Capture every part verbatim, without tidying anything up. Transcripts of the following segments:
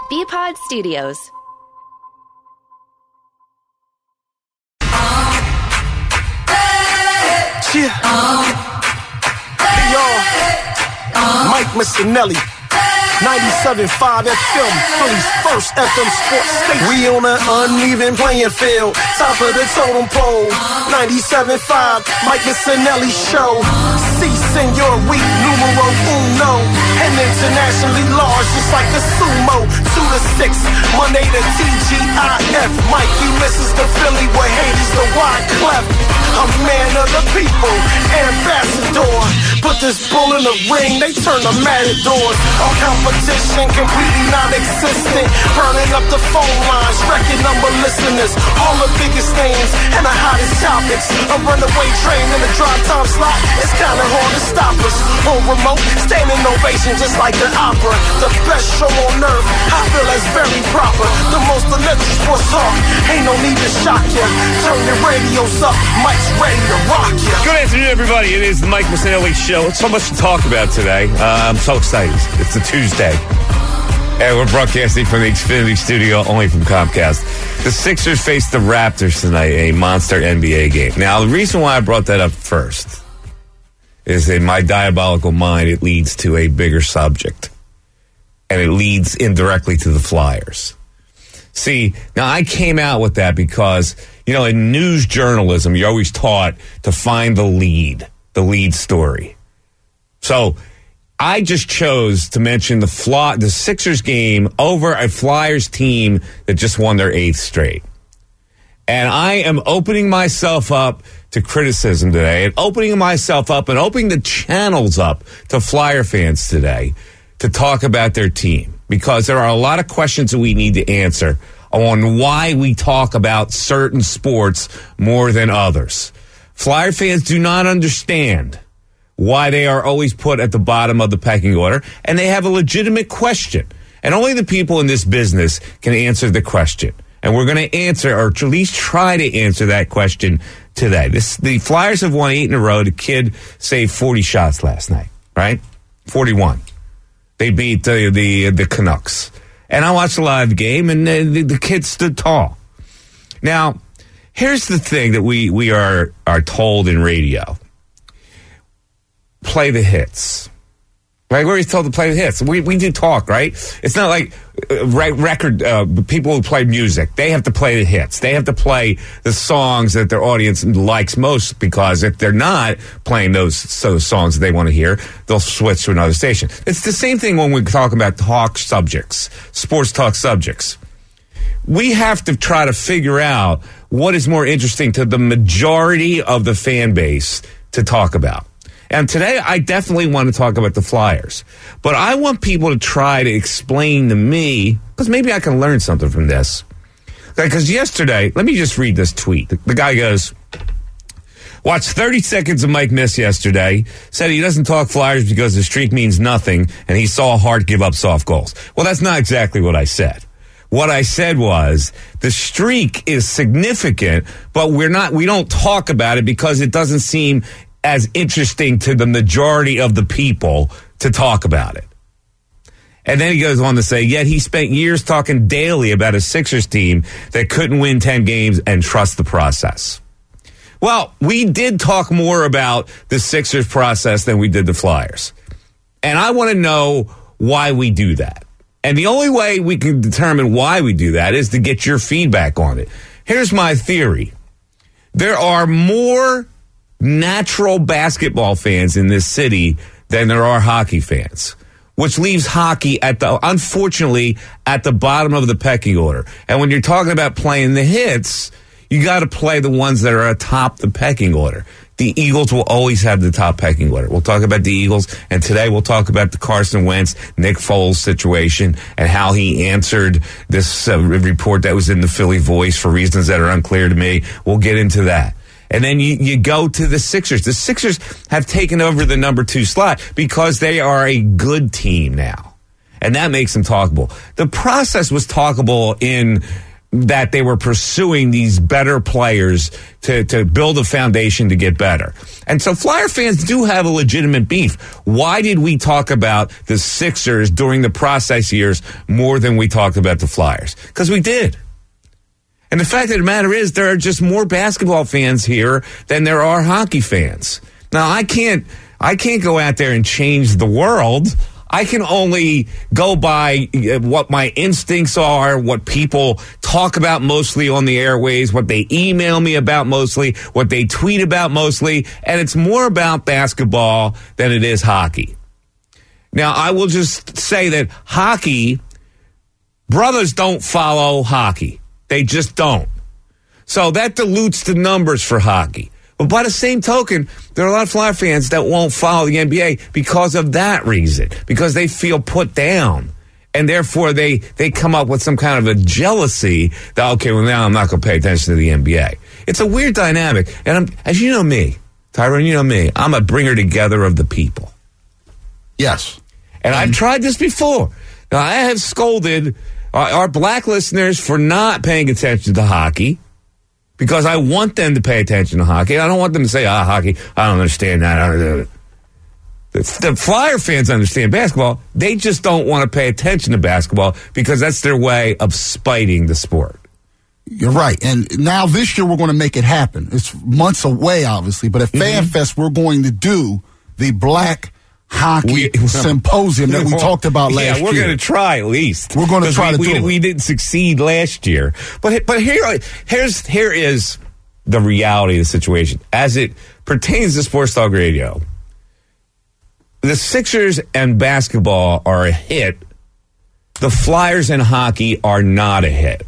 B-Pod Studios. Yeah. Hey, y'all. Mike Missinelli. ninety-seven point five F M, Philly's first F M sports station. We on an uneven playing field, top of the totem pole. ninety-seven point five, Mike Missinelli Show. Si, senor, we numero uno. And internationally large, just like the sumo. Two to six, Monday to T G I F. Mikey misses the Philly with Hades, the wide clef. I'm man of the people, ambassador. Put this bull in the ring, they turn the matadors. All competition completely non-existent. Burning up the phone lines, record number listeners. All the biggest names and the hottest topics. A runaway train in the drive time slot. It's kinda hard to stop us. On remote, standing ovation just like the opera. The best show on earth, I feel that's very proper. The most electric sports talk, ain't no need to shock ya. Turn your radios up, Mike's ready to rock ya. Good afternoon, everybody. It is the Mike Missinelli Show. It's so much to talk about today. Uh, I'm so excited. It's a Tuesday. And we're broadcasting from the Xfinity Studio, only from Comcast. The Sixers face the Raptors tonight, a monster N B A game. Now, the reason why I brought that up first is in my diabolical mind, it leads to a bigger subject. And it leads indirectly to the Flyers. See, now I came out with that because, you know, in news journalism, you're always taught to find the lead, the lead story. So I just chose to mention the Fly, the Sixers game over a Flyers team that just won their eighth straight. And I am opening myself up to criticism today and opening myself up and opening the channels up to Flyer fans today to talk about their team, because there are a lot of questions that we need to answer on why we talk about certain sports more than others. Flyer fans do not understand why they are always put at the bottom of the pecking order, and they have a legitimate question. And only the people in this business can answer the question. And we're going to answer, or at least try to answer that question today. This, the Flyers have won eight in a row. The kid saved forty shots last night, right? forty-one. They beat the, the, the Canucks. And I watched a live game, and the, the kid stood tall. Now, here's the thing that we, we are, are told in radio. Play the hits. Right? We're always told to play the hits. We we do talk, right? It's not like uh, record uh, people who play music. They have to play the hits. They have to play the songs that their audience likes most, because if they're not playing those, those songs that they want to hear, they'll switch to another station. It's the same thing when we talk about talk subjects, sports talk subjects. We have to try to figure out what is more interesting to the majority of the fan base to talk about. And today, I definitely want to talk about the Flyers. But I want people to try to explain to me, because maybe I can learn something from this. Because yesterday, let me just read this tweet. The, the guy goes, watched thirty seconds of Mike Miss yesterday, said he doesn't talk Flyers because the streak means nothing, and he saw Hart give up soft goals. Well, that's not exactly what I said. What I said was the streak is significant, but we're not, we don't talk about it because it doesn't seem as interesting to the majority of the people to talk about it. And then he goes on to say, yet he spent years talking daily about a Sixers team that couldn't win ten games and trust the process. Well, we did talk more about the Sixers process than we did the Flyers. And I want to know why we do that. And the only way we can determine why we do that is to get your feedback on it. Here's my theory. There are more natural basketball fans in this city than there are hockey fans, which leaves hockey at the, unfortunately, at the bottom of the pecking order. And when you're talking about playing the hits, you got to play the ones that are atop the pecking order. The Eagles will always have the top pecking order. We'll talk about the Eagles, and today we'll talk about the Carson Wentz, Nick Foles situation and how he answered this uh, report that was in the Philly Voice for reasons that are unclear to me. We'll get into that. And then you, you go to the Sixers. The Sixers have taken over the number two slot because they are a good team now. And that makes them talkable. The process was talkable in that they were pursuing these better players to, to build a foundation to get better. And so Flyer fans do have a legitimate beef. Why did we talk about the Sixers during the process years more than we talked about the Flyers? Because we did. And the fact of the matter is there are just more basketball fans here than there are hockey fans. Now, I can't, I can't go out there and change the world. I can only go by what my instincts are, what people talk about mostly on the airways, what they email me about mostly, what they tweet about mostly, and it's more about basketball than it is hockey. Now, I will just say that hockey, brothers don't follow hockey. They just don't. So that dilutes the numbers for hockey. But by the same token, there are a lot of Flyer fans that won't follow the N B A because of that reason, because they feel put down. And therefore, they, they come up with some kind of a jealousy that, okay, well, now I'm not going to pay attention to the N B A. It's a weird dynamic. And I'm, as you know me, Tyrone, you know me, I'm a bringer together of the people. Yes. And um, I've tried this before. Now, I have scolded our, our black listeners for not paying attention to hockey, because I want them to pay attention to hockey. I don't want them to say, ah, hockey, I don't understand that. I don't, the, the Flyer fans understand basketball. They just don't want to pay attention to basketball because that's their way of spiting the sport. You're right. And now this year we're going to make it happen. It's months away, obviously. But at mm-hmm. FanFest, we're going to do the Black Hockey we, Symposium that we well, talked about last year. Yeah, we're year. going to try at least. We're going to try we, to do we, it. We didn't succeed last year. But but here here's here is the reality of the situation. As it pertains to Sports Talk Radio, the Sixers and basketball are a hit. The Flyers and hockey are not a hit.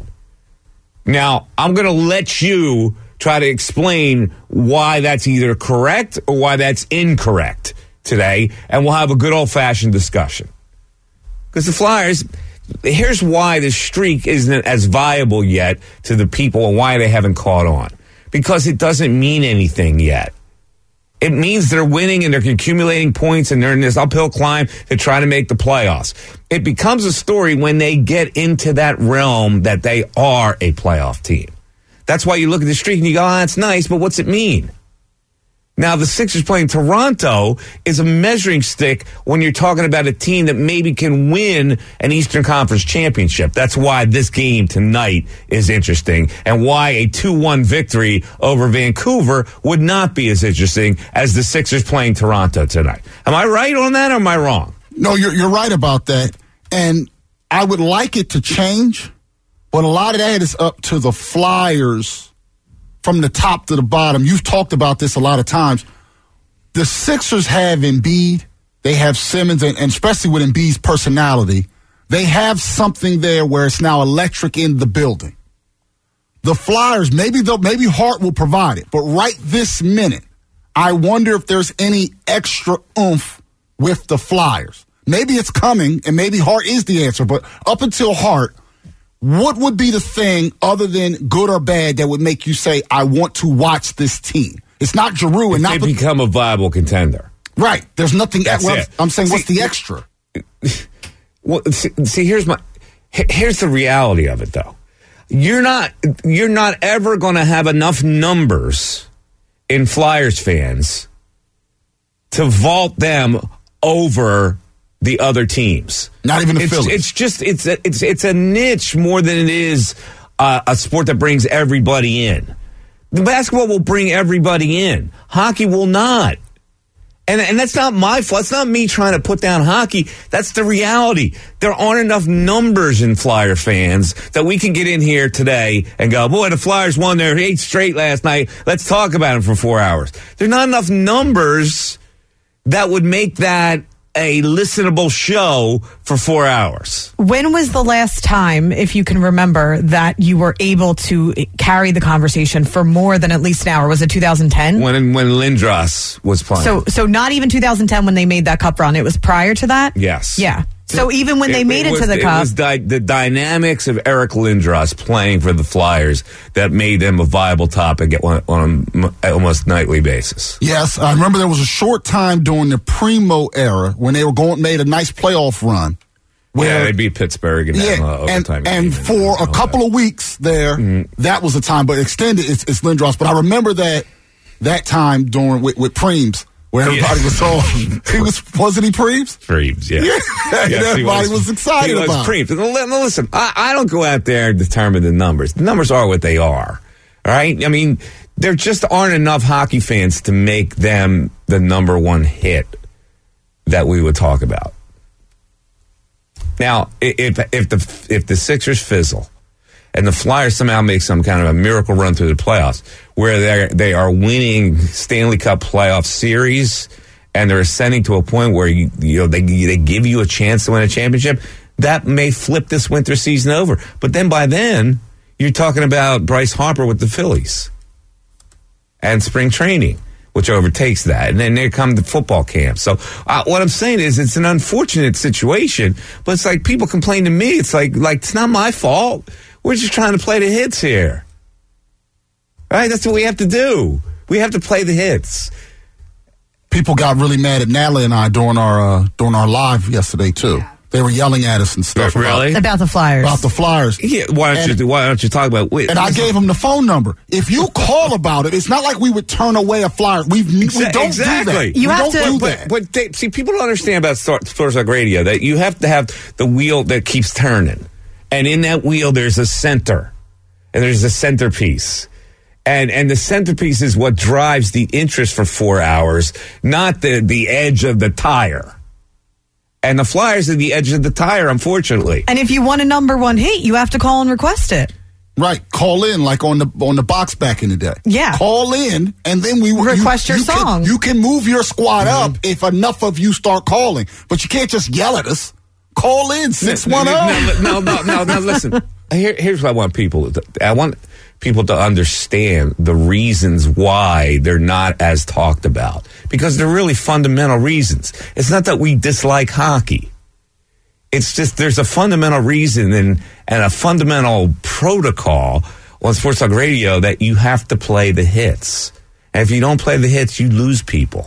Now, I'm going to let you try to explain why that's either correct or why that's incorrect today, and we'll have a good old-fashioned discussion. Because the Flyers, here's why the streak isn't as viable yet to the people and why they haven't caught on. Because it doesn't mean anything yet. It means they're winning and they're accumulating points and they're in this uphill climb to try to make the playoffs. It becomes a story when they get into that realm that they are a playoff team. That's why you look at the streak and you go, oh, that's nice, but what's it mean? Now, the Sixers playing Toronto is a measuring stick when you're talking about a team that maybe can win an Eastern Conference championship. That's why this game tonight is interesting and why a two one victory over Vancouver would not be as interesting as the Sixers playing Toronto tonight. Am I right on that or am I wrong? No, you're, you're right about that. And I would like it to change, but a lot of that is up to the Flyers. From the top to the bottom, you've talked about this a lot of times. The Sixers have Embiid, they have Simmons, and, and especially with Embiid's personality, they have something there where it's now electric in the building. The Flyers, maybe they'll, maybe Hart will provide it, but right this minute, I wonder if there's any extra oomph with the Flyers. Maybe it's coming, and maybe Hart is the answer, but up until Hart, what would be the thing other than good or bad that would make you say, I want to watch this team? It's not Giroux. And if not they become a viable contender. Right. There's nothing. That's well, it. I'm saying, see, what's the extra? Well, see, see, here's my, here's the reality of it, though. You're not, you're not ever going to have enough numbers in Flyers fans to vault them over the other teams. Not even the it's, Phillies. It's just it's a, it's it's a niche more than it is uh, a sport that brings everybody in. The basketball will bring everybody in. Hockey will not. And and that's not my fault. It's not me trying to put down hockey. That's the reality. There aren't enough numbers in Flyer fans that we can get in here today and go, boy, the Flyers won their eighth straight last night. Let's talk about them for four hours. There's not enough numbers that would make that a listenable show for four hours. When was the last time, if you can remember, that you were able to carry the conversation for more than at least an hour? Was it two thousand ten? When when Lindros was playing. So so not even two thousand ten when they made that cup run. It was prior to that? Yes. Yeah. So even when they it, it, it it was, to the it cup. was di- the dynamics of Eric Lindros playing for the Flyers that made them a viable topic at one, on an almost nightly basis. Yes, I remember there was a short time during the Primo era when they were going made a nice playoff run Where, yeah, they beat Pittsburgh in yeah, that uh, overtime. And, and for a couple that. of weeks there, mm-hmm. that was the time. But extended, it's, it's Lindros. But I remember that that time during with, with Preems, where everybody yeah. was all, he was, wasn't he Preems? Preems, yeah. yeah. yes, everybody was, was excited he about was Preems. Listen, I, I don't go out there and determine the numbers. The numbers are what they are, all right? I mean, there just aren't enough hockey fans to make them the number one hit that we would talk about. Now, if if the if the Sixers fizzle and the Flyers somehow make some kind of a miracle run through the playoffs where they they are winning Stanley Cup playoff series and they're ascending to a point where you you know they they give you a chance to win a championship, that may flip this winter season over. But then by then, you're talking about Bryce Harper with the Phillies and spring training, which overtakes that. And then there come the football camp. So uh, what I'm saying is it's an unfortunate situation, but it's like people complain to me. It's like, like it's not my fault. We're just trying to play the hits here. Right? That's what we have to do. We have to play the hits. People got really mad at Natalie and I during our uh, during our live yesterday, too. Yeah. They were yelling at us and stuff. Really? About, about the Flyers. About the Flyers. Yeah, why don't, and, you, why don't you talk about it? And I gave them the phone number. If you call about it, it's not like we would turn away a Flyer. We we don't exactly. do that. You we have don't to, do but, that. But they, see, people don't understand about Sports Talk Radio that you have to have the wheel that keeps turning. And in that wheel, there's a center. And there's a centerpiece. And and the centerpiece is what drives the interest for four hours, not the, the edge of the tire. And the Flyers are the edge of the tire, unfortunately. And if you want a number one hit, you have to call and request it. Right, call in like on the on the box back in the day. Yeah, call in, and then we request you, your you song. Can, you can move your squad mm-hmm. up if enough of you start calling, but you can't just yell at us. Call in six one zero. No, no, no, no. Listen, here, here's what I want people. To, I want people to understand the reasons why they're not as talked about, because they're really fundamental reasons. It's not that we dislike hockey. It's just there's a fundamental reason and, and a fundamental protocol on Sports Talk Radio that you have to play the hits. And if you don't play the hits, you lose people.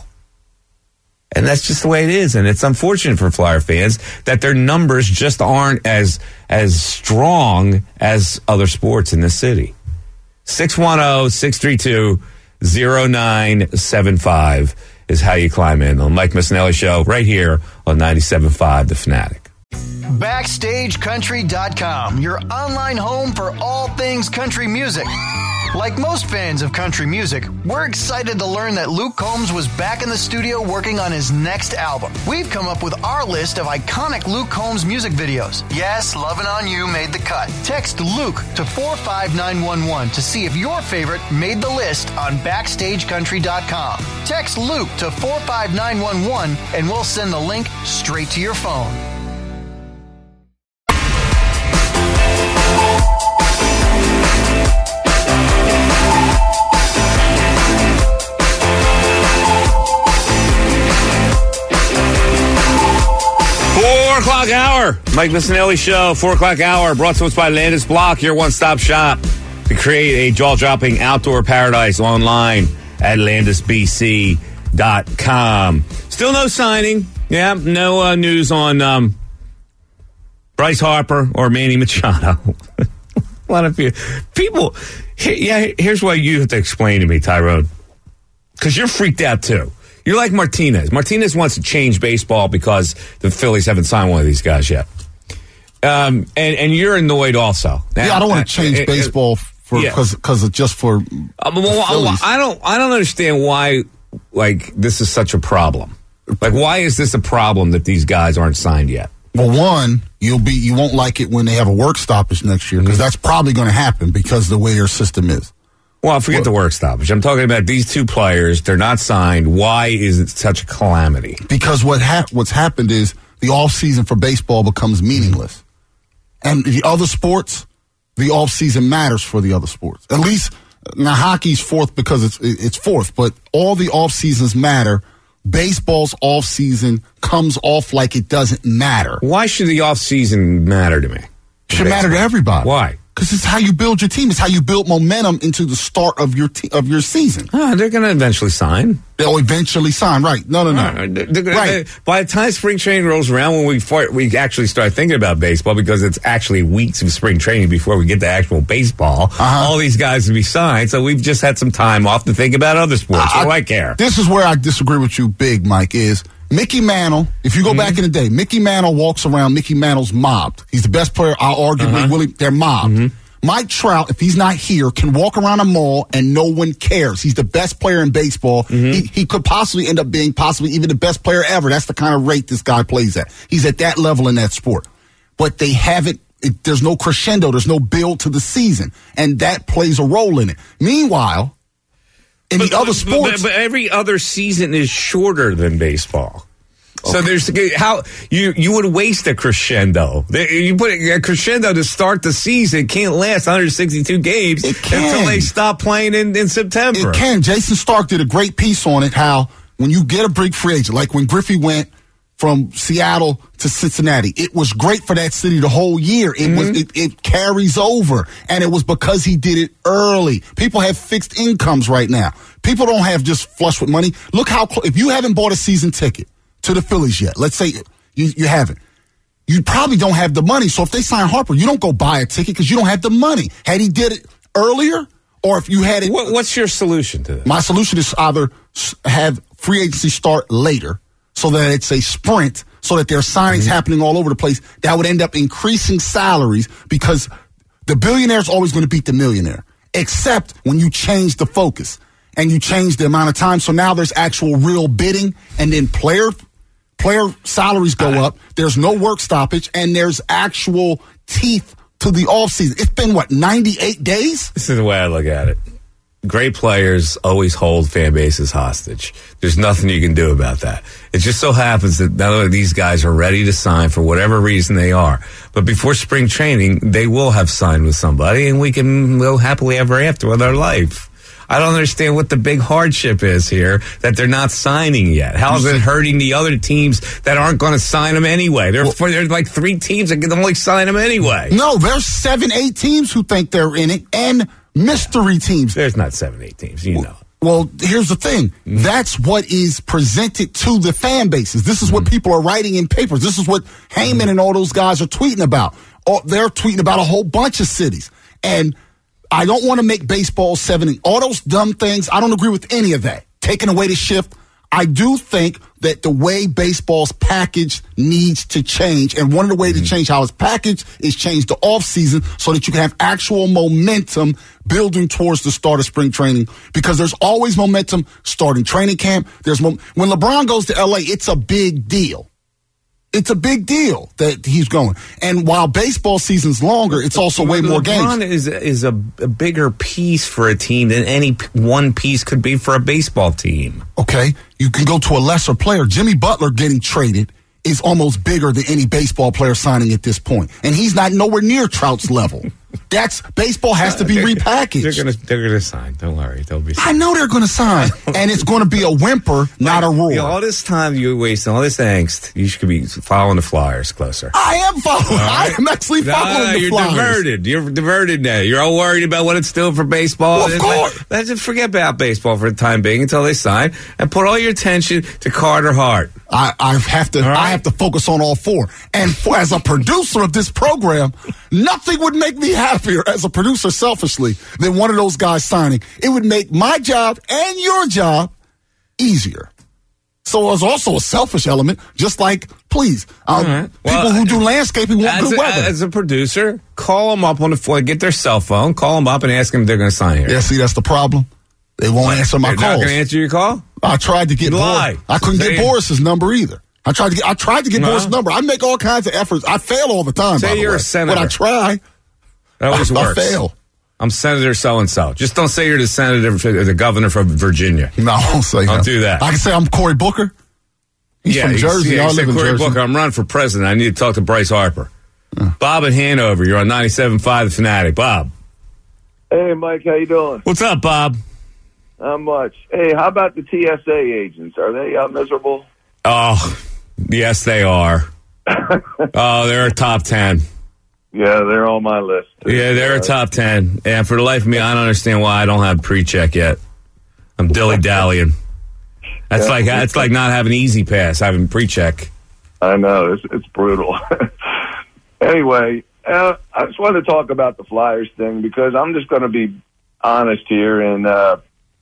And that's just the way it is. And it's unfortunate for Flyer fans that their numbers just aren't as as strong as other sports in this city. six one zero, six three two, zero nine seven five is how you climb in on Mike Missinelli Show right here on ninety-seven point five The Fanatic. Backstage Country dot com, your online home for all things country music. Like most fans of country music, we're excited to learn that Luke Combs was back in the studio working on his next album. We've come up with our list of iconic Luke Combs music videos. Yes, Lovin' On You made the cut. Text Luke to four five nine one one to see if your favorite made the list on Backstage Country dot com. Text Luke to four five nine one one and we'll send the link straight to your phone. Four o'clock hour. Mike Missinelli Show, four o'clock hour, brought to us by Landis Block, your one-stop shop to create a jaw-dropping outdoor paradise online at landis b c dot com. Still no signing. Yeah, no uh, news on um, Bryce Harper or Manny Machado. A lot of people. Yeah, here's what you have to explain to me, Tyrone, because you're freaked out too. You're like Martinez. Martinez wants to change baseball because the Phillies haven't signed one of these guys yet. Um, and, and you're annoyed also. Now, yeah, I don't want to change uh, baseball for because yeah. because just for. Uh, well, I don't. I don't understand why like this is such a problem. Like, why is this a problem that these guys aren't signed yet? Well, one, you'll be you won't like it when they have a work stoppage next year because mm-hmm. that's probably going to happen because of the way your system is. Well, forget the work stoppage. I'm talking about these two players. They're not signed. Why is it such a calamity? Because what ha- what's happened is the offseason for baseball becomes meaningless. And the other sports, the offseason matters for the other sports. At least, now hockey's fourth because it's it's fourth, but all the off-seasons matter. Baseball's off-season comes off like it doesn't matter. Why should the off-season matter to me? It should matter to everybody. Why? Because it's how you build your team. It's how you build momentum into the start of your te- of your season. Oh, they're going to eventually sign. They'll eventually sign, right? No, no, no. Uh, they're, they're, right. They're, by the time spring training rolls around, when we fart, we actually start thinking about baseball, because it's actually weeks of spring training before we get to actual baseball. Uh-huh. All these guys will be signed, so we've just had some time off to think about other sports. I, what do I care? This is where I disagree with you, big Mike. Is Mickey Mantle? If you go mm-hmm. back in the day, Mickey Mantle walks around. Mickey Mantle's mobbed. He's the best player. I'll argue uh-huh. with Willie. They're mobbed. Mm-hmm. Mike Trout, if he's not here, can walk around a mall and no one cares. He's the best player in baseball. Mm-hmm. He, he could possibly end up being possibly even the best player ever. That's the kind of rate this guy plays at. He's at that level in that sport. But they haven't, it, there's no crescendo. There's no build to the season. And that plays a role in it. Meanwhile, in but, the other but, sports. But, but every other season is shorter than baseball. So okay. there's how you you would waste a crescendo. You put a crescendo to start the season, can't last one hundred sixty-two games until they stop playing in, in September. It can. Jason Stark did a great piece on it. How when you get a big free agent, like when Griffey went from Seattle to Cincinnati, it was great for that city the whole year. It mm-hmm. was it, it carries over, and it was because he did it early. People have fixed incomes right now. People don't have just flush with money. Look how cl- if you haven't bought a season ticket to the Phillies yet. Let's say you, you haven't. You probably don't have the money. So if they sign Harper, you don't go buy a ticket because you don't have the money. Had he did it earlier, or if you had it. What, what's your solution to this? My solution is either have free agency start later so that it's a sprint, so that there are signings mm-hmm. happening all over the place. That would end up increasing salaries because the billionaire is always going to beat the millionaire, except when you change the focus and you change the amount of time. So now there's actual real bidding, and then player Player salaries go uh, up. There's no work stoppage, and there's actual teeth to the offseason. It's been, what, ninety-eight days? This is the way I look at it. Great players always hold fan bases hostage. There's nothing you can do about that. It just so happens that none of these guys are ready to sign for whatever reason they are. But before spring training, they will have signed with somebody, and we can go happily ever after with our life. I don't understand what the big hardship is here that they're not signing yet. How is it hurting the other teams that aren't going to sign them anyway? There well, are like three teams that can only sign them anyway. No, there's seven, eight teams who think they're in it, and mystery teams. There's not seven, eight teams, you know. Well, here's the thing. Mm-hmm. That's what is presented to the fan bases. This is what mm-hmm. people are writing in papers. This is what Heyman mm-hmm. and all those guys are tweeting about. Oh, they're tweeting about a whole bunch of cities. And I don't want to make baseball seven. All those dumb things, I don't agree with any of that. Taking away the shift. I do think that the way baseball's packaged needs to change. And one of the ways mm-hmm. to change how it's packaged is change the offseason so that you can have actual momentum building towards the start of spring training. Because there's always momentum starting training camp. There's mo- When LeBron goes to L A, it's a big deal. It's a big deal that he's going. And while baseball season's longer, it's also way more games. LeBron is, is a, a bigger piece for a team than any one piece could be for a baseball team. Okay, you can go to a lesser player. Jimmy Butler getting traded is almost bigger than any baseball player signing at this point. And he's not nowhere near Trout's level. That's baseball has to be they're, repackaged. They're going to they're going to sign. Don't worry, they'll be. I know they're going to sign, and it's going to be a whimper, not a roar. You know, all this time you're wasting, all this angst, you should be following the Flyers closer. I am following. Right? I am actually following no, no, the you're Flyers. You're diverted. You're diverted now. You're all worried about what it's doing for baseball. Well, of course. Let's just forget about baseball for the time being until they sign, and put all your attention to Carter Hart. I, I have to. Right? I have to focus on all four. And for, as a producer of this program, nothing would make me happier as a producer, selfishly, than one of those guys signing. It would make my job and your job easier. So there's also a selfish element, just like, please, um, right. well, people who do landscaping want good a, weather. As a producer, call them up on the phone, get their cell phone, call them up and ask them if they're going to sign here. Yeah, see, that's the problem. They won't answer my They're calls. Not going to answer your call? I tried to get Lie. Boris. I couldn't Say get Boris's number either. I tried to get. I tried to get no. Boris's number. I make all kinds of efforts. I fail all the time. Say by the you're way. a senator. But I try. That always I, works. I fail. I'm Senator so and so. Just don't say you're the senator, the governor from Virginia. No, I won't say Don't that. do that. I can say I'm Cory Booker. He's yeah, from Jersey. Yeah, I live in Cory Jersey. Booker. I'm running for president. I need to talk to Bryce Harper. Uh. Bob in Hanover. You're on ninety-seven point five The Fanatic. Bob. Hey, Mike. How you doing? What's up, Bob? Not much. Hey, how about the T S A agents? Are they uh, miserable? Oh, yes, they are. Oh, they're a top ten. Yeah, they're on my list. Yeah, they're a top ten. And for the life of me, I don't understand why I don't have pre-check yet. I'm dilly-dallying. That's Yeah. like it's like not having Easy Pass, having pre-check. I know, it's, it's brutal. Anyway, uh, I just wanted to talk about the Flyers thing because I'm just going to be honest here. And, uh,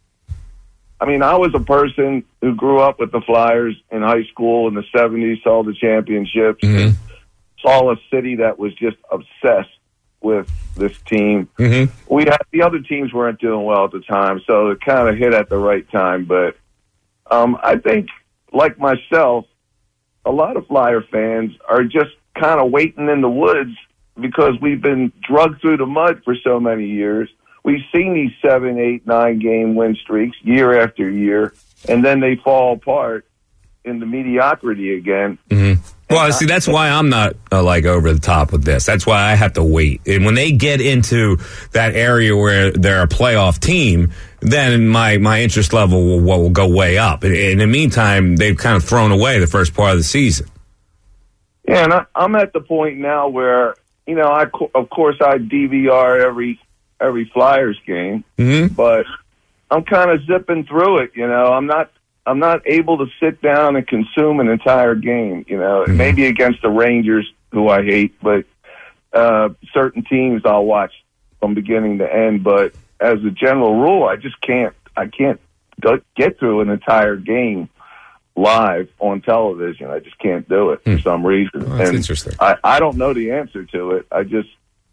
I mean, I was a person who grew up with the Flyers in high school in the seventies, saw the championships, Mm-hmm. saw a city that was just obsessed with this team. Mm-hmm. We had the other teams weren't doing well at the time, so it kind of hit at the right time. But um, I think, like myself, a lot of Flyer fans are just kind of waiting in the woods because we've been drugged through the mud for so many years. We've seen these seven, eight, nine game win streaks year after year, and then they fall apart in the mediocrity again. Mm-hmm. Well, see, that's why I'm not uh, like over the top with this. That's why I have to wait. And when they get into that area where they're a playoff team, then my, my interest level will, will go way up. In, in the meantime, they've kind of thrown away the first part of the season. Yeah, and I, I'm at the point now where, you know, I of course I D V R every every Flyers game, Mm-hmm. but I'm kind of zipping through it. You know, I'm not I'm not able to sit down and consume an entire game. You know, Mm-hmm. maybe against the Rangers, who I hate, but uh, certain teams I'll watch from beginning to end. But as a general rule, I just can't I can't get through an entire game live on television. I just can't do it for some reason. Oh, that's and interesting. I, I don't know the answer to it. I just,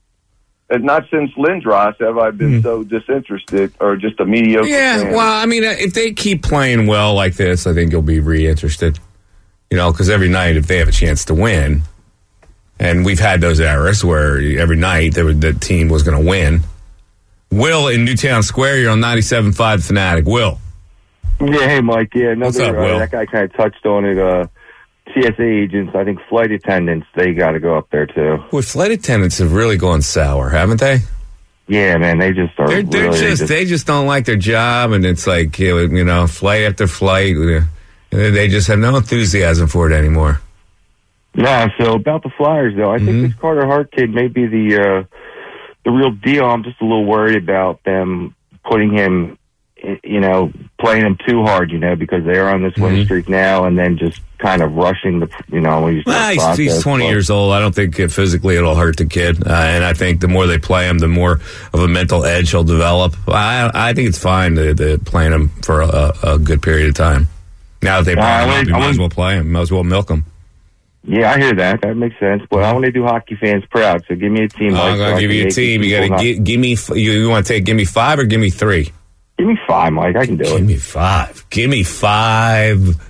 and not since Lindros have I been so disinterested or just a mediocre Yeah, fan. well, I mean, if they keep playing well like this, I think you'll be re-interested. You know, because every night, if they have a chance to win, and we've had those eras where every night they would, the team was going to win. Will in Newtown Square, you're on ninety-seven point five Fanatic. Will. Yeah, hey, Mike. Yeah, another, What's up, Will? uh, that guy kind of touched on it. Uh, T S A agents, I think flight attendants, they got to go up there, too. Well, flight attendants have really gone sour, haven't they? Yeah, man, they just are They're, they're really... just, just- they just don't like their job, and it's like, you know, flight after flight. uh, They just have no enthusiasm for it anymore. Nah, so about the Flyers, though, I Mm-hmm. think this Carter Hart kid may be the, uh, the real deal. I'm just a little worried about them putting him, you know, playing him too hard, you know, because they are on this win streak now, and then just kind of rushing the, you know, when you start Well, he's, process. he's twenty But- years old. I don't think uh, physically it'll hurt the kid. Uh, and I think the more they play him, the more of a mental edge he'll develop. I, I think it's fine to, to playing him for a, a good period of time. Now that they Uh, brought I him up, wouldn't- you I might as wouldn't- well play him. Might as well milk him. Yeah, I hear that. That makes sense. But I want to do hockey fans proud. So give me a team. I'm Mike, so going I to give can you a make team. these You got people to not- gi- give me, f- you, you want to take, give me five or give me three? Give me five, Mike. I can do Give it. me five. Give me five.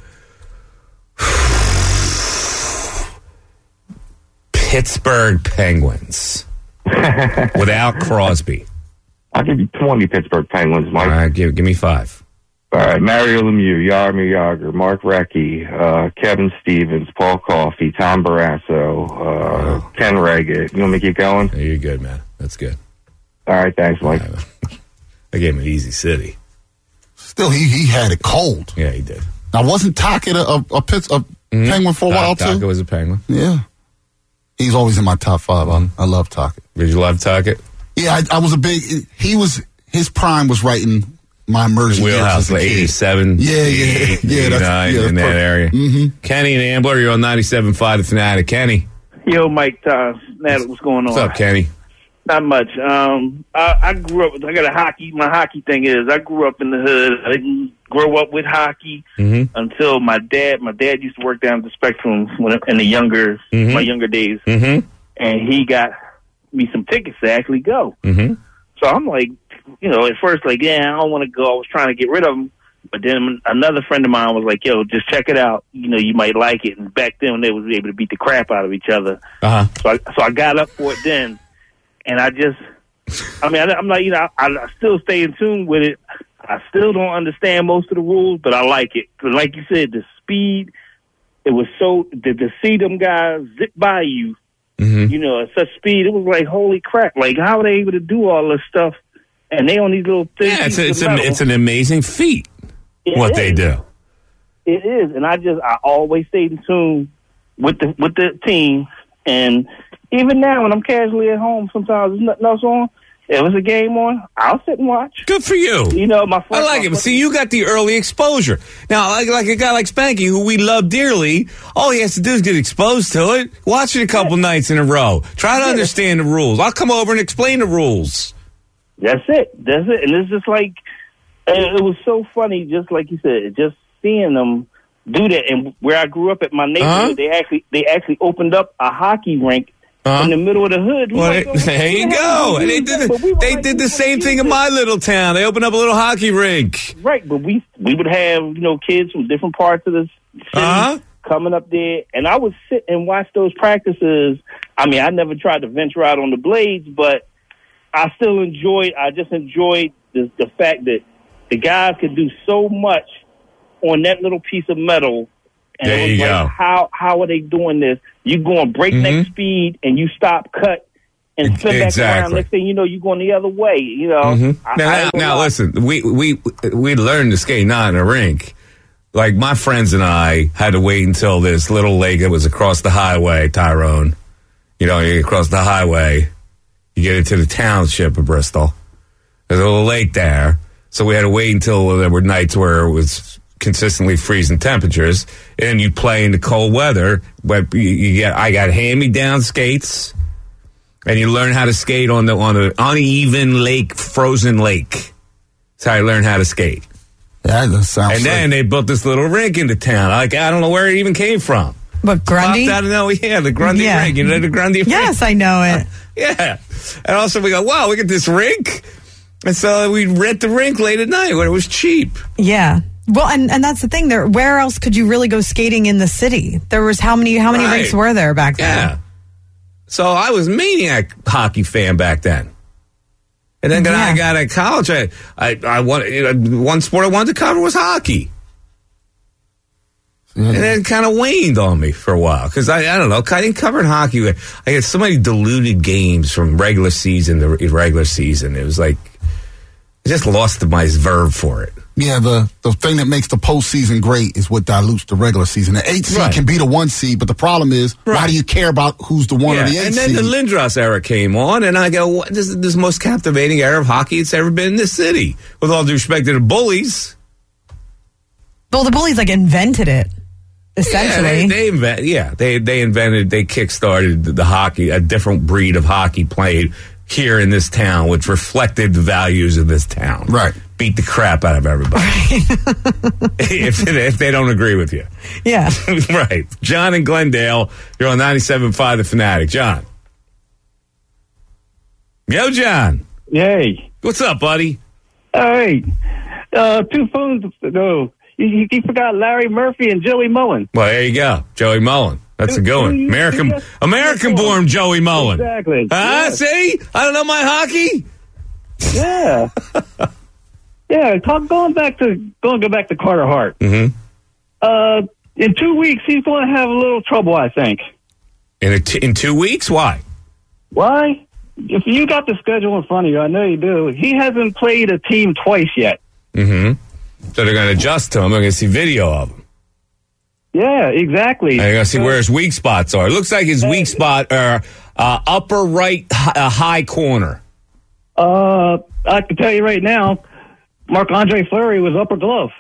Pittsburgh Penguins without Crosby. I'll give you twenty Pittsburgh Penguins, Mike. All right, give, give me five. All right, Mario Lemieux, Jaromir Jagr, Mark Recchi, uh, Kevin Stevens, Paul Coffey, Tom Barrasso, uh, Ken Reggett. You want me to keep going? Yeah, you're good, man. That's good. All right, thanks, Mike. I gave him an easy city. Still, he he had it cold. Yeah, he did. Now, wasn't Tocchet a, a, a, Pitts, a Penguin for a while, too? Tocchet was a Penguin. Yeah. He's always in my top five. I, I love Tocchet. Did you love Tocchet? Yeah, I, I was a big... He was... His prime was right in my immersion years Wheelhouse, as a like kid. eighty-seven, Yeah, yeah, eighty-eight, yeah, that's- eighty-nine, yeah, in that's that perfect. area. Mm-hmm. Kenny and Ambler, you're on ninety-seven point five The Fanatic. Kenny. Yo, Mike, uh, Nat, what's going on? What's up, Kenny? Not much. Um, I, I grew up. I got a hockey. My hockey thing is, I grew up in the hood. I didn't grow up with hockey Mm-hmm. until my dad. My dad used to work down at the Spectrum when in the younger, Mhm. my younger days, Mm-hmm. and he got me some tickets to actually go. Mm-hmm. So I'm like, you know, at first like, yeah, I don't want to go. I was trying to get rid of them, but then another friend of mine was like, yo, just check it out. You know, you might like it. And back then, they was able to beat the crap out of each other. Uh-huh. So I, so I got up for it then, and I just, I mean, I, I'm like, you know, I, I still stay in tune with it. I still don't understand most of the rules, but I like it. 'Cause like you said, the speed, it was so, to, to see them guys zip by you, Mm-hmm. you know, at such speed, it was like, holy crap. Like, how are they able to do all this stuff? And they on these little things. Yeah, it's, a, it's, a, it's an amazing feat, what they do. It is, and I just I always stayed in tune with the with the team, and even now when I'm casually at home, sometimes there's nothing else on. If it's a game on, I'll sit and watch. Good for you. You know, my friend, I like it. See, you got the early exposure. Now, like, like a guy like Spanky, who we love dearly, all he has to do is get exposed to it. Watch it a couple yeah. nights in a row. Try to yeah. understand the rules. I'll come over and explain the rules. That's it. That's it. And it's just like, it was so funny, just like you said, just seeing them do that. And where I grew up at my neighborhood, uh-huh. they actually they actually opened up a hockey rink uh-huh. in the middle of the hood. Well, like, they, there you go. And they did the, we they like, did the same thing in my little town. They opened up a little hockey rink. Right, but we we would have, you know, kids from different parts of the city uh-huh. coming up there. And I would sit and watch those practices. I mean, I never tried to venture out on the blades, but I still enjoyed, I just enjoyed the, the fact that the guys could do so much on that little piece of metal. And there it was you like, go. How, how are they doing this? You going breakneck mm-hmm. speed and you stop, cut, and spin exactly. back around. Next thing you know, you're going the other way. You know. Mm-hmm. I, now, I now, now listen, we we we learned to skate not in a rink. Like my friends and I had to wait until this little lake that was across the highway, Tyrone. You know, you cross the highway, you get into the township of Bristol. There's a little lake there. So we had to wait until there were nights where it was consistently freezing temperatures, and you play in the cold weather. But you, you get, I got hand-me-down skates, and you learn how to skate on the on the uneven lake, frozen lake. That's how I learned how to skate. Yeah, that sounds. And then they built this little rink into town. Like I don't know where it even came from. What, Grundy? I don't know. Yeah, the Grundy yeah. rink. You know the Grundy rink? Yes, I know it. Yeah. And also we go, wow, look at this rink. And so we'd rent the rink late at night when it was cheap. Yeah. Well, and, and that's the thing. There, where else could you really go skating in the city? There was how many how many right. rinks were there back then? Yeah. So I was a maniac hockey fan back then. And then when yeah. I got at college, I I, I wanted, you know, one sport I wanted to cover was hockey. Mm. And then it kind of waned on me for a while because I, I don't know, I didn't cover hockey. I had so many diluted games from regular season to regular season. It was like, I just lost my verve for it. Yeah, the, the thing that makes the postseason great is what dilutes the regular season. The eight seed right. can be the one seed, but the problem is, right. why do you care about who's the one yeah. or the eight and then seed? the Lindros era came on, and I go, what, this is this is the most captivating era of hockey it's ever been in this city. With all due respect to the Bullies. Well, the Bullies, like, invented it, essentially. Yeah, they, they, invent, yeah, they, they invented, they kickstarted the, the hockey, a different breed of hockey played here in this town, which reflected the values of this town. Right. Beat the crap out of everybody. if, if they don't agree with you. Yeah. Right. John in Glendale, you're on ninety-seven point five The Fanatic. John. Yo, John. Yay. What's up, buddy? Hey. Uh, two phones ago, you, you forgot Larry Murphy and Joey Mullen. Well, there you go. Joey Mullen. That's a good one. American, American-born Joey Mullen. Exactly. Huh? Yes. See? I don't know my hockey. Yeah. Yeah, talk, going back to going to go back to Carter Hart. Mm-hmm. Uh, in two weeks, he's going to have a little trouble, I think. In a t- in two weeks? Why? Why? If you got the schedule in front of you, I know you do. He hasn't played a team twice yet. Mm-hmm. So they're going to adjust to him. They're going to see video of him. Yeah, exactly. And they're going to see where his weak spots are. It looks like his weak spot are uh, upper right uh, high corner. Uh, I can tell you right now, Marc-Andre Fleury was upper glove.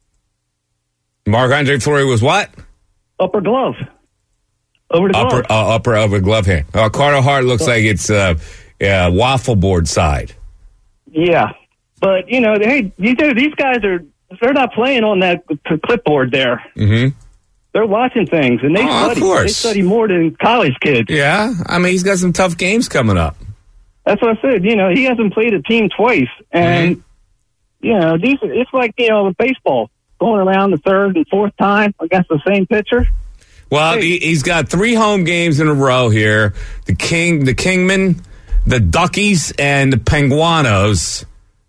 Marc-Andre Fleury was what? Upper glove. Over the glove. Upper, uh, upper, upper glove hand. Uh, Carter Hart looks like it's uh, uh, waffle board side. Yeah. But, you know, hey, these, these guys are, they're not playing on that clipboard there. Mm-hmm. They're watching things, and they oh, study. Of course. They study more than college kids. Yeah. I mean, he's got some tough games coming up. That's what I said. You know, he hasn't played a team twice, and, mm-hmm. you know, these, it's like, you know, with baseball, going around the third and fourth time against the same pitcher. Well, he, he's got three home games in a row here. The King, the Kingmen, the Duckies, and the Penguinos.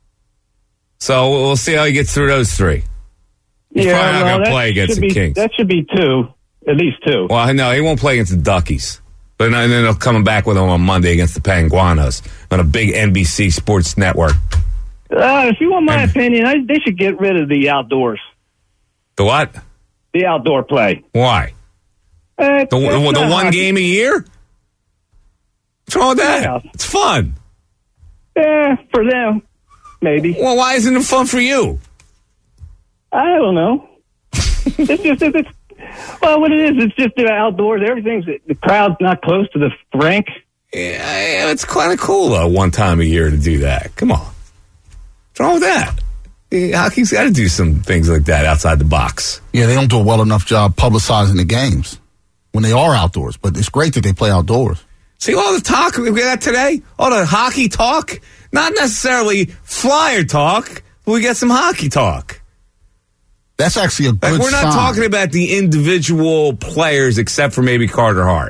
So we'll see how he gets through those three. He's yeah, probably not well, going to play against the be, Kings. That should be two, at least two. Well, no, he won't play against the Duckies. But then they'll come back with him on Monday against the Penguinos on a big N B C Sports Network. Uh, if you want my and, opinion, I, they should get rid of the outdoors. The what? The outdoor play. Why? Uh, the the one hockey. game a year? What's wrong with that? Yeah. It's fun. Yeah, for them, maybe. Well, why isn't it fun for you? I don't know. It's just, it's, it's, well, what it is, it's just uh, outdoors. Everything's, the crowd's not close to the rink. Yeah, it's kind of cool, though, one time a year to do that. Come on. What's wrong with that? Hockey's got to do some things like that outside the box. Yeah, they don't do a well enough job publicizing the games when they are outdoors, but it's great that they play outdoors. See all the talk we got today? All the hockey talk? Not necessarily Flyer talk, but we got some hockey talk. That's actually a good like, we're not sign. talking about the individual players except for maybe Carter Hart.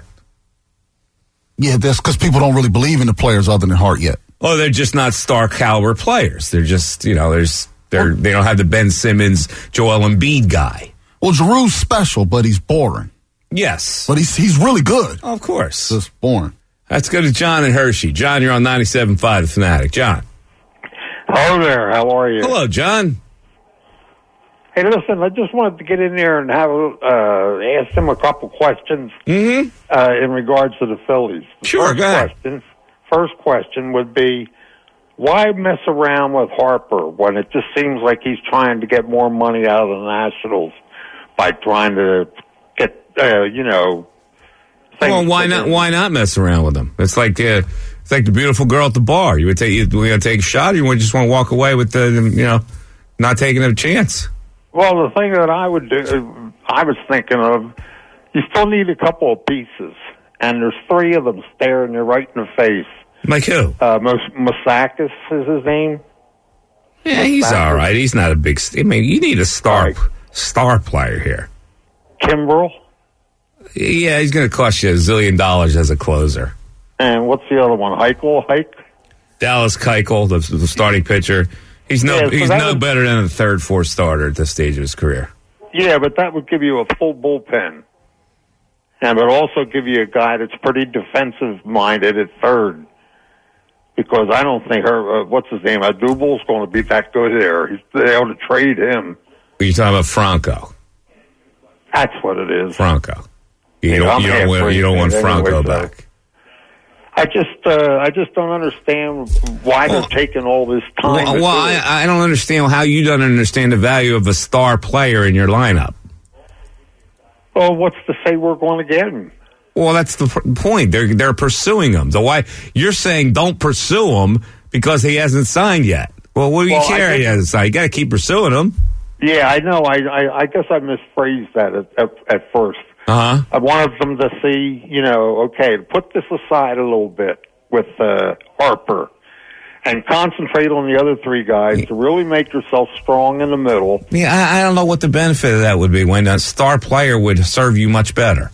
Yeah, that's because people don't really believe in the players other than Hart yet. Oh, they're just not star caliber players. They're just, you know, there's they're they don't have the Ben Simmons, Joel Embiid guy. Well, Giroux's special, but he's boring. Yes. But he's he's really good. Oh, of course. Just boring. Let's go to John and Hershey. John, you're on ninety-seven point five The Fanatic. John. Hello there. How are you? Hello, John. Hey, listen, I just wanted to get in there and have uh, ask them a couple questions mm-hmm. uh, in regards to the Phillies. The sure, first go ahead. Question, first question would be, why mess around with Harper when it just seems like he's trying to get more money out of the Nationals by trying to get, uh, you know... Well, why not? Why not mess around with him? It's like uh, it's like the beautiful girl at the bar. You would take, you want to take a shot, or you would just want to walk away with the, you know, not taking a chance. Well, the thing that I would do, I was thinking of, you still need a couple of pieces, and there's three of them staring you right in the face. Like who? Uh, Moustakas is his name. Yeah, he's all right. He's not a big. I mean, you need a star right. star player here. Kimbrel. Yeah, he's going to cost you a zillion dollars as a closer. And what's the other one? Heichel, Hike? Dallas Keuchel, the, the starting pitcher. He's no, yeah, so he's no would, better than a third, fourth starter at this stage of his career. Yeah, but that would give you a full bullpen, and would also give you a guy that's pretty defensive-minded at third. Because I don't think her, uh, what's his name, Adubal's going to be that good there. He's they ought to trade him. You're talking about Franco. That's what it is. Franco. You don't, you don't, want, you don't want Franco anyway, back. So I just, uh, I just don't understand why well, they're taking all this time. Well, well I, I don't understand how you don't understand the value of a star player in your lineup. Well, what's to say we're going to get him? Well, that's the point. They're they're pursuing him. So why you're saying don't pursue him because he hasn't signed yet? Well, what do you well, care? Guess, he hasn't signed. You got to keep pursuing him. Yeah, I know. I, I I guess I misphrased that at at, at first. Uh-huh. I wanted them to see, you know, okay, put this aside a little bit with uh, Harper and concentrate on the other three guys to really make yourself strong in the middle. Yeah, I, I don't know what the benefit of that would be when a star player would serve you much better.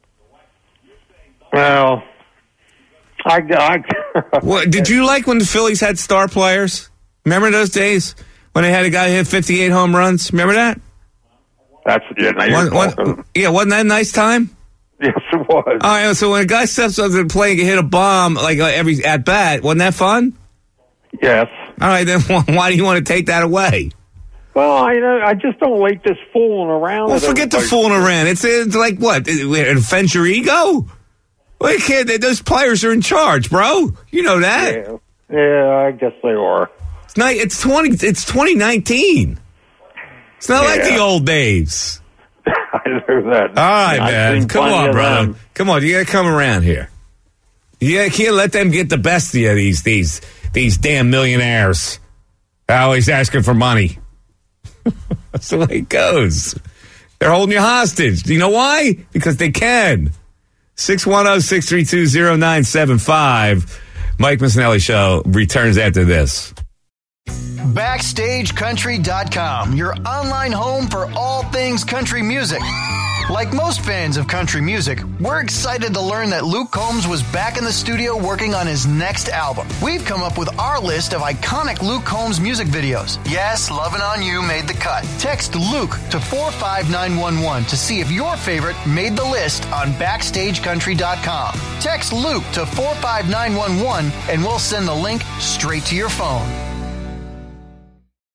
Well, I... I what, did you like when the Phillies had star players? Remember those days when they had a guy hit fifty-eight home runs? Remember that? That's yeah. Now you're one, one, yeah, wasn't that a nice time? Yes, it was. All right, so when a guy steps up to the plate and hit a bomb like uh, every at bat, wasn't that fun? Yes. All right, then why do you want to take that away? Well, I I just don't like this fooling around. Well, forget the fooling around. It's it's like what? It offends your ego? Well, you can't. Those players are in charge, bro. You know that. Yeah, yeah I guess they are. It's not. It's twenty. It's twenty nineteen. It's not yeah. like the old days. I know that. All right, man. Come on, brother. Come on. You got to come around here. You can't let them get the best of you, these, these, these damn millionaires. Always asking for money. That's the way it goes. They're holding you hostage. Do you know why? Because they can. six one zero, six three two, zero nine seven five. Mike Missanelli Show returns after this. Backstage Country dot com, your online home for all things country music. Like most fans of country music, we're excited to learn that Luke Combs was back in the studio working on his next album. We've come up with our list of iconic Luke Combs music videos. Yes, Lovin' On You made the cut. Text Luke to four five nine one one to see if your favorite made the list on Backstage Country dot com. Text Luke to four five nine one one and we'll send the link straight to your phone.